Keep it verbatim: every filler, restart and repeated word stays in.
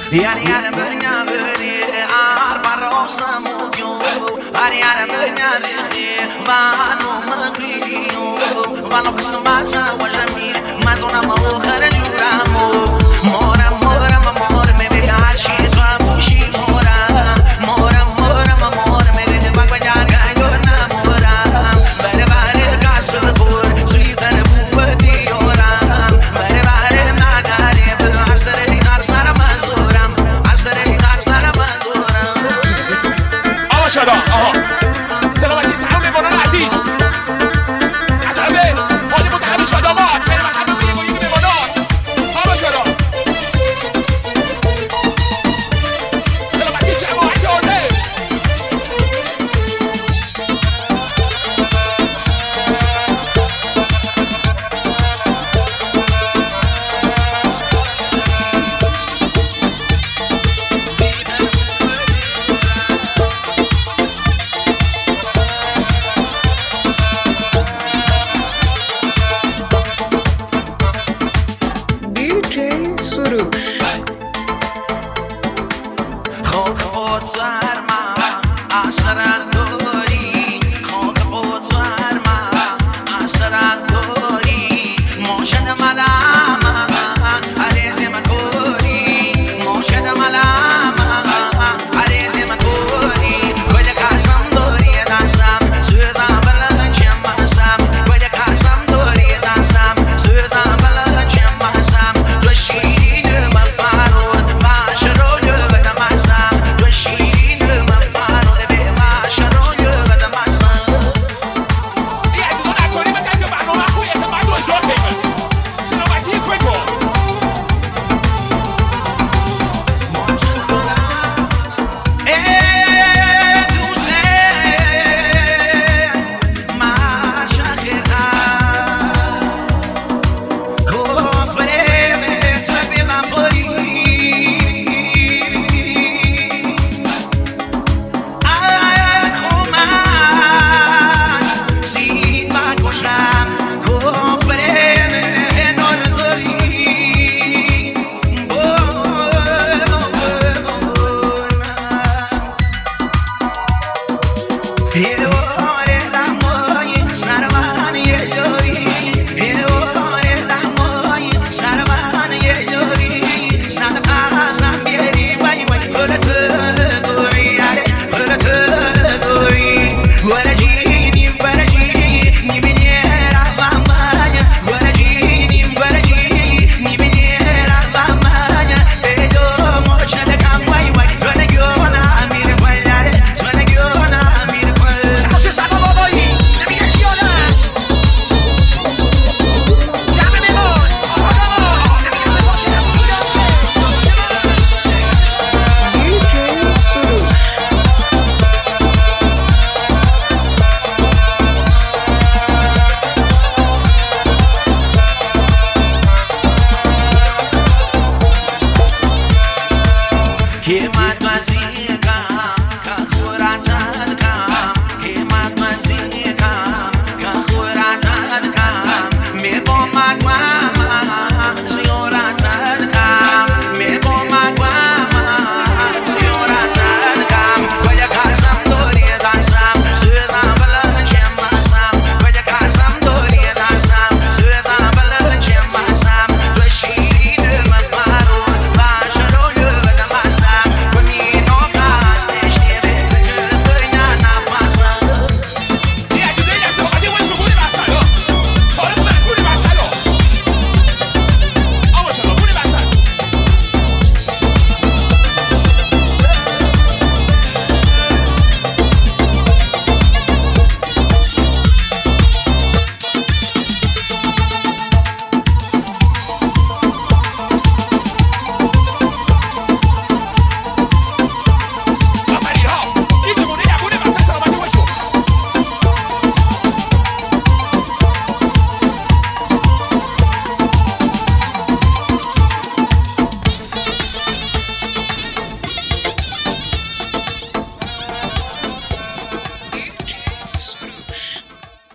Yar yar benya veri ar barosa mudio Ar yar benya veri vano maghilio Vano khsmata wa jamil mazona ma kharaj ramo Mora mora mora me be ashi twa bushi mora Mora mora mora me be bagya gayo na mora Bare bare kasur suizar buwati ora Bare bare na gare asre dinar sara mazuram asre dinar sara mazuram آقا شدا آها سلامتی تعامل با راه عزیز عجبه حالی متحبی شدا با خیلی مطمئن بگیم و یکی بمانان آقا شدا سلامتی جماعت آرده خاک بود سرما اثرت داری خاک بود سرما اثرت داری ماشد ملام عریض مکوری ماشد ملام عریض مکوری گل قسم داری دستم سوزم بلنجم بستم گل قسم داری دستم سوزم بلنجم بستم تو شیرین مفرود باش رو Give